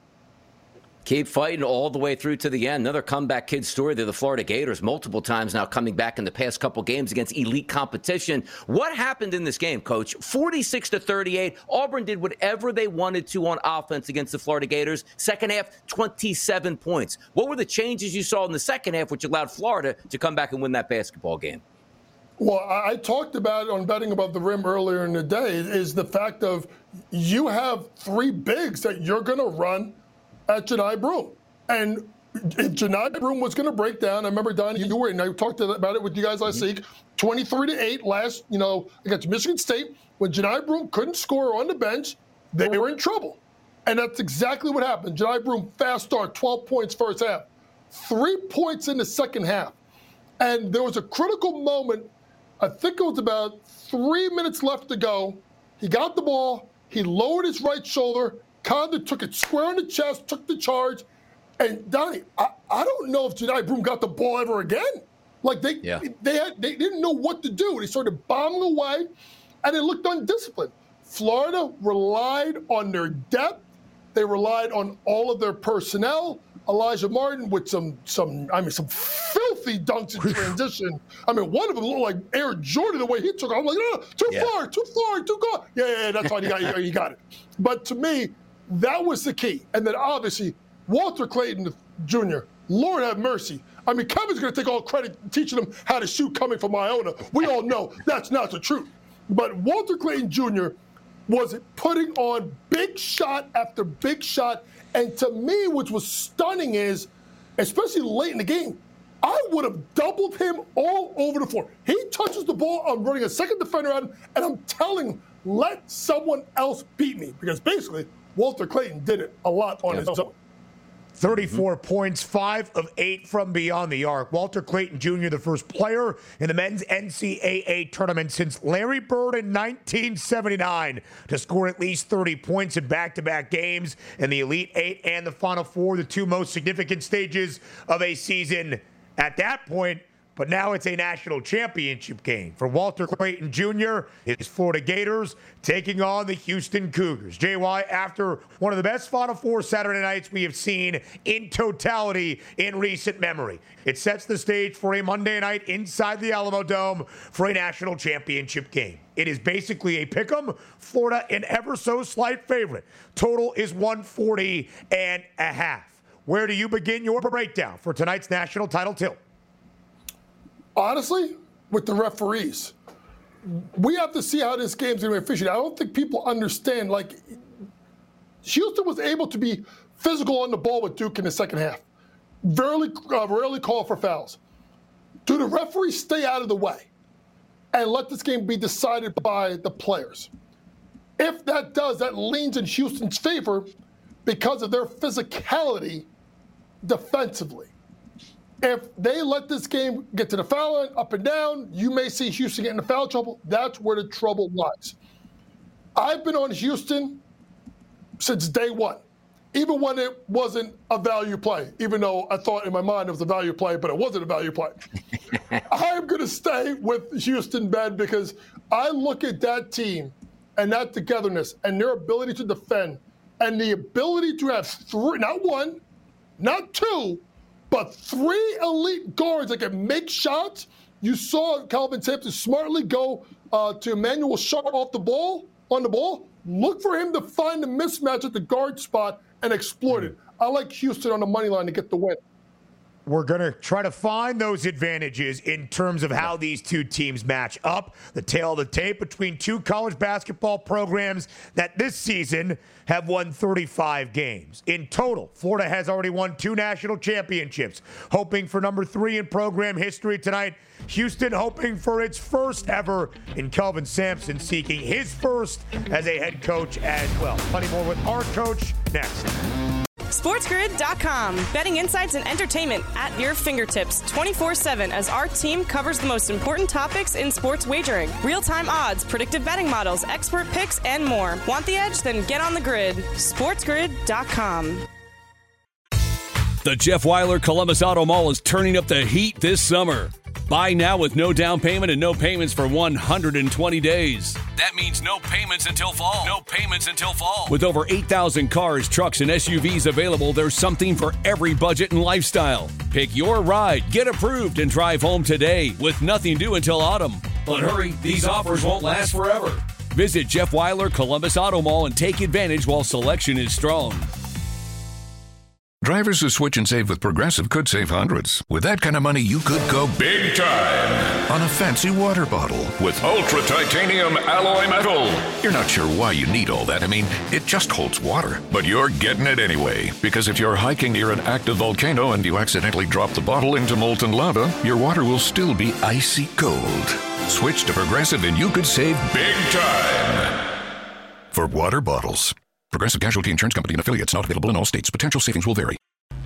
Keep fighting all the way through to the end. Another comeback kid story. They're the Florida Gators, multiple times now coming back in the past couple games against elite competition. What happened in this game, Coach? forty-six to thirty-eight. Auburn did whatever they wanted to on offense against the Florida Gators. Second half, twenty-seven points. What were the changes you saw in the second half which allowed Florida to come back and win that basketball game? Well, I talked about it on Betting Above the Rim earlier in the day, is the fact of you have three bigs that you're going to run at Johni Broome. And if Johni Broome was going to break down, I remember, Donnie, you were, and I talked about it with you guys last mm-hmm. week, twenty-three to eight last, you know, against Michigan State. When Johni Broome couldn't score on the bench, they were in trouble. And that's exactly what happened. Johni Broome, fast start, twelve points first half. Three points in the second half. And there was a critical moment, I think it was about three minutes left to go. He got the ball, he lowered his right shoulder, Condon took it square in the chest, took the charge. And Donnie, I, I don't know if Johni Broome got the ball ever again. Like they yeah. they had, they didn't know what to do. They started bombing away, and it looked undisciplined. Florida relied on their depth. They relied on all of their personnel. Elijah Martin with some some I mean some filthy dunks in transition. I mean, one of them looked like Air Jordan the way he took it. I'm like, no, too yeah. far, too far, too far. Yeah, yeah, yeah, that's fine. You got, you got it. But to me, that was the key. And then obviously, Walter Clayton Junior, Lord have mercy. I mean, Kevin's going to take all credit teaching him how to shoot coming from Iona. We all know that's not the truth. But Walter Clayton Junior was putting on big shot after big shot. And to me, which was stunning is, especially late in the game, I would have doubled him all over the floor. He touches the ball, I'm running a second defender at him, and I'm telling him, let someone else beat me. Because basically, Walter Clayton did it a lot on yeah. his own. thirty-four mm-hmm. points, five of eight from beyond the arc. Walter Clayton Junior, the first player in the men's N C double A tournament since Larry Bird in nineteen seventy-nine to score at least thirty points in back-to-back games in the Elite Eight and the Final Four, the two most significant stages of a season at that point. But now it's a national championship game for Walter Clayton Junior, his Florida Gators taking on the Houston Cougars. J Y, after one of the best Final Four Saturday nights we have seen in totality in recent memory. It sets the stage for a Monday night inside the Alamo Dome for a national championship game. It is basically a pick'em. Florida an ever so slight favorite. Total is one forty and a half. Where do you begin your breakdown for tonight's national title tilt? Honestly, with the referees, we have to see how this game's going to be officiated. I don't think people understand. Like, Houston was able to be physical on the ball with Duke in the second half. Rarely, uh, rarely call for fouls. Do the referees stay out of the way and let this game be decided by the players? If that does, that leans in Houston's favor because of their physicality defensively. If they let this game get to the foul line, up and down, you may see Houston get into foul trouble. That's where the trouble lies. I've been on Houston since day one, even when it wasn't a value play, even though I thought in my mind it was a value play, but it wasn't a value play. I'm going to stay with Houston, Ben, because I look at that team and that togetherness and their ability to defend and the ability to have three, not one, not two, but three elite guards that can make shots. You saw Calvin Sampson smartly go uh, to Emmanuel Sharp off the ball, on the ball. Look for him to find the mismatch at the guard spot and exploit it. I like Houston on the money line to get the win. We're going to try to find those advantages in terms of how these two teams match up. The tail of the tape between two college basketball programs that this season have won thirty-five games. In total, Florida has already won two national championships. Hoping for number three in program history tonight. Houston hoping for its first ever, and Kelvin Sampson seeking his first as a head coach as well. Plenty more with our coach next. SportsGrid dot com. Betting insights and entertainment at your fingertips twenty-four seven as our team covers the most important topics in sports wagering. Real-time odds, predictive betting models, expert picks, and more. Want the edge? Then get on the grid. SportsGrid dot com. The Jeff Weiler Columbus Auto Mall is turning up the heat this summer. Buy now with no down payment and no payments for one hundred twenty days. That means no payments until fall. No payments until fall. With over eight thousand cars, trucks, and S U Vs available, there's something for every budget and lifestyle. Pick your ride, get approved, and drive home today with nothing due until autumn. But hurry, these offers won't last forever. Visit Jeff Weiler Columbus Auto Mall and take advantage while selection is strong. Drivers who switch and save with Progressive could save hundreds. With that kind of money, you could go big time on a fancy water bottle with ultra titanium alloy metal. You're not sure why you need all that. I mean, it just holds water. But you're getting it anyway. Because if you're hiking near an active volcano and you accidentally drop the bottle into molten lava, your water will still be icy cold. Switch to Progressive and you could save big time. For water bottles. Progressive Casualty Insurance Company and affiliates, not available in all states. Potential savings will vary.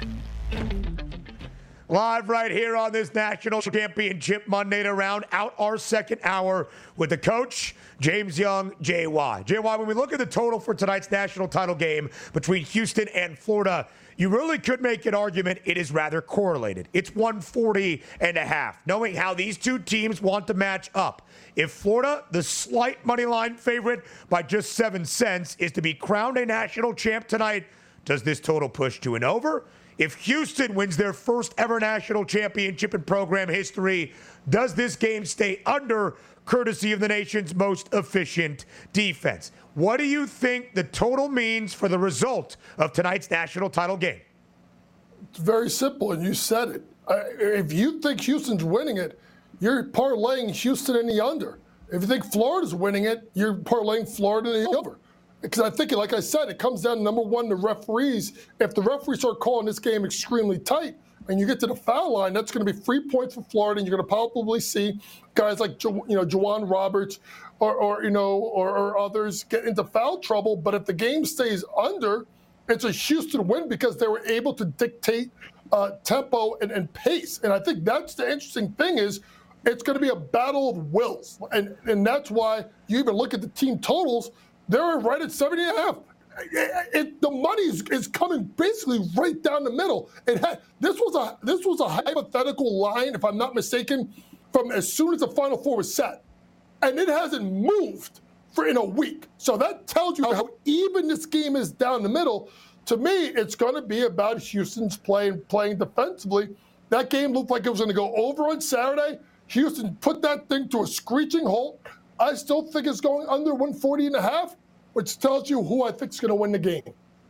Live right here on this National Championship Monday to round out our second hour with the coach, James Young, J Y. J Y, when we look at the total for tonight's national title game between Houston and Florida, you really could make an argument it is rather correlated. It's one forty and a half, knowing how these two teams want to match up. If Florida, the slight money line favorite by just seven cents, is to be crowned a national champ tonight, does this total push to an over? If Houston wins their first ever national championship in program history, does this game stay under, courtesy of the nation's most efficient defense? What do you think the total means for the result of tonight's national title game? It's very simple, and you said it. Uh, if you think Houston's winning it, you're parlaying Houston in the under. If you think Florida's winning it, you're parlaying Florida in the over. Because I think, like I said, it comes down to, number one, the referees. If the referees start calling this game extremely tight and you get to the foul line, that's going to be free points for Florida, and you're going to probably see guys like, you know, Juwan Roberts or, or you know, or, or others get into foul trouble. But if the game stays under, it's a Houston win because they were able to dictate uh, tempo and, and pace. And I think that's the interesting thing is, it's going to be a battle of wills. And and that's why you even look at the team totals, they're right at seventy and a half. It, it, the money is, is coming basically right down the middle. It had, this was a this was a hypothetical line, if I'm not mistaken, from as soon as the Final Four was set. And it hasn't moved for in a week. So that tells you how even this game is down the middle. To me, it's going to be about Houston's playing playing defensively. That game looked like it was going to go over on Saturday. Houston put that thing to a screeching halt. I still think it's going under one forty and a half, which tells you who I think is going to win the game.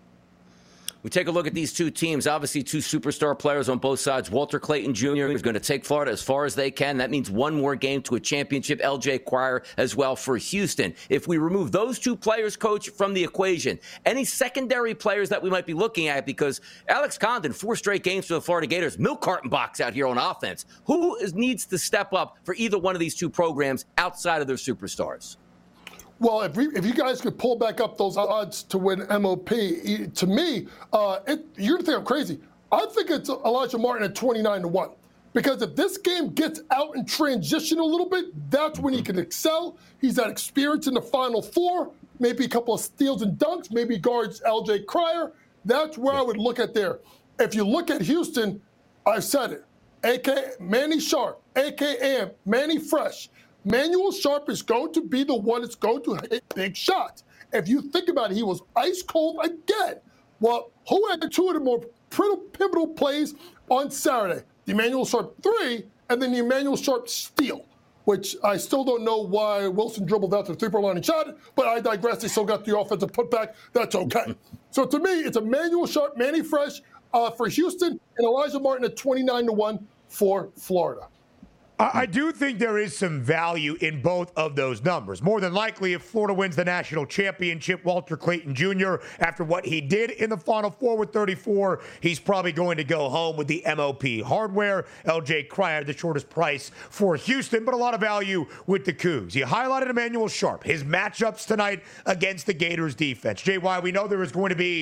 We take a look at these two teams. Obviously, two superstar players on both sides. Walter Clayton Junior is going to take Florida as far as they can. That means one more game to a championship. L J Cryer as well for Houston. If we remove those two players, Coach, from the equation, any secondary players that we might be looking at, because Alex Condon, four straight games for the Florida Gators, milk carton box out here on offense. Who is, needs to step up for either one of these two programs outside of their superstars? Well, if, we, if you guys could pull back up those odds to win M O P, to me, uh, it, you're going to think I'm crazy. I think it's Elijah Martin at twenty-nine to one. Because if this game gets out and transition a little bit, that's when he can excel. He's had experience in the Final Four, maybe a couple of steals and dunks, maybe guards L J Cryer. That's where I would look at there. If you look at Houston, I've said it, A K A Manny Sharp, A K A Manny Fresh. Manuel Sharp is going to be the one that's going to hit big shots. If you think about it, he was ice cold again. Well, who had two of the more pivotal plays on Saturday? The Emmanuel Sharp three, and then the Emmanuel Sharp steal, which I still don't know why Wilson dribbled out to the three-point line and shot it, but I digress. They still got the offensive putback. That's okay. So to me, it's Emmanuel Sharp, Manny Fresh uh, for Houston, and Elijah Martin at twenty-nine to one for Florida. I do think there is some value in both of those numbers. More than likely, if Florida wins the national championship, Walter Clayton Junior, after what he did in the Final Four with thirty-four, he's probably going to go home with the M O P hardware. L J Cryer, the shortest price for Houston, but a lot of value with the Cougs. You highlighted Emmanuel Sharp, his matchups tonight against the Gators defense. J Y, we know there is going to be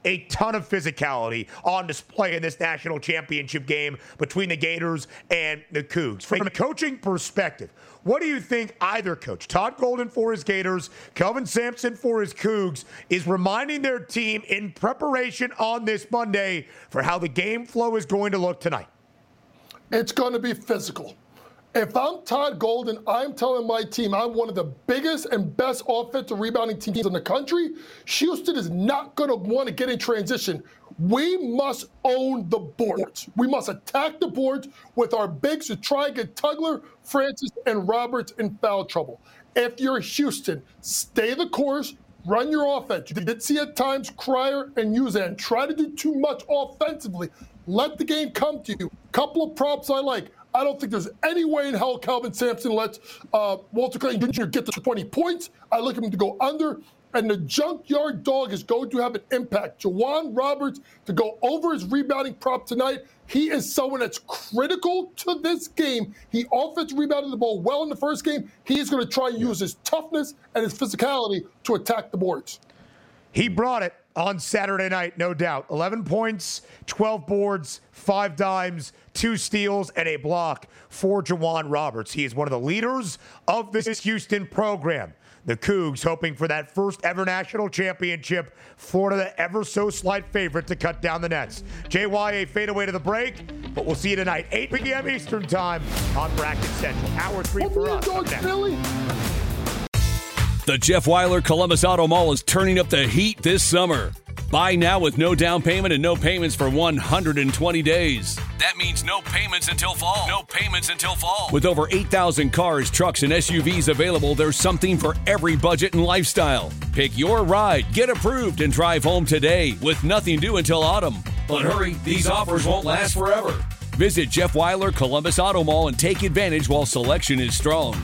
a ton of physicality on display in this national championship game between the Gators and the Cougs. From a coaching perspective, what do you think either coach, Todd Golden for his Gators, Kelvin Sampson for his Cougs, is reminding their team in preparation on this Monday for how the game flow is going to look tonight? It's going to be physical. If I'm Todd Golden, I'm telling my team I'm one of the biggest and best offensive rebounding teams in the country. Houston is not going to want to get in transition. We must own the boards. We must attack the boards with our bigs to try and get Tugler, Francis, and Roberts in foul trouble. If you're Houston, stay the course, run your offense. You did see at times Cryer and Uzan try to do too much offensively. Let the game come to you. Couple of props I like. I don't think there's any way in hell Kelvin Sampson lets uh, Walter Clayton Junior get to twenty points. I like him to go under. And the junkyard dog is going to have an impact. Jawan Roberts to go over his rebounding prop tonight. He is someone that's critical to this game. He offensive rebounded the ball well in the first game. He is going to try and use his toughness and his physicality to attack the boards. He brought it on Saturday night, no doubt. eleven points, twelve boards, five dimes, two steals, and a block for Jawan Roberts. He is one of the leaders of this Houston program. The Cougs hoping for that first ever national championship. Florida, the ever so slight favorite to cut down the nets. J Y A fadeaway to the break, but we'll see you tonight, eight p.m. Eastern time on Bracket Central. Hour three for us. The Jeff Weiler Columbus Auto Mall is turning up the heat this summer. Buy now with no down payment and no payments for one hundred twenty days. That means no payments until fall. No payments until fall. With over eight thousand cars, trucks, and S U Vs available, there's something for every budget and lifestyle. Pick your ride, get approved, and drive home today with nothing due until autumn. But hurry, these offers won't last forever. Visit Jeff Weiler Columbus Auto Mall and take advantage while selection is strong.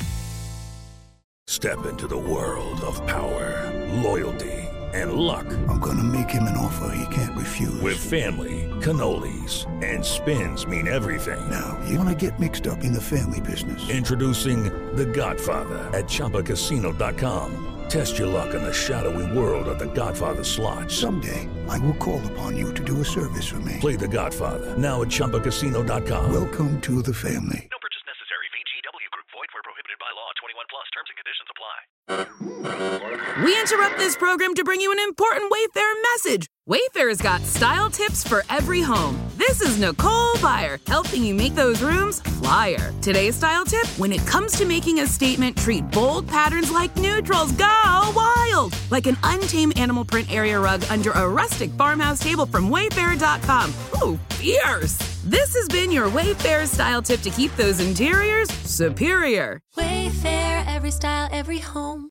Step into the world of power, loyalty, and luck. I'm gonna make him an offer he can't refuse. With family, cannolis, and spins mean everything. Now, you wanna get mixed up in the family business. Introducing The Godfather at Chumba Casino dot com. Test your luck in the shadowy world of The Godfather slot. Someday, I will call upon you to do a service for me. Play The Godfather now at Chumba Casino dot com. Welcome to the family. No purchase necessary. V G W Group. Void where prohibited by law. twenty-one plus. Terms and conditions apply. We interrupt this program to bring you an important Wayfair message. Wayfair's got style tips for every home. This is Nicole Byer, helping you make those rooms flyer. Today's style tip, when it comes to making a statement, treat bold patterns like neutrals. Go wild! Like an untamed animal print area rug under a rustic farmhouse table from Wayfair dot com. Ooh, fierce! This has been your Wayfair style tip to keep those interiors superior. Wayfair, every style, every home.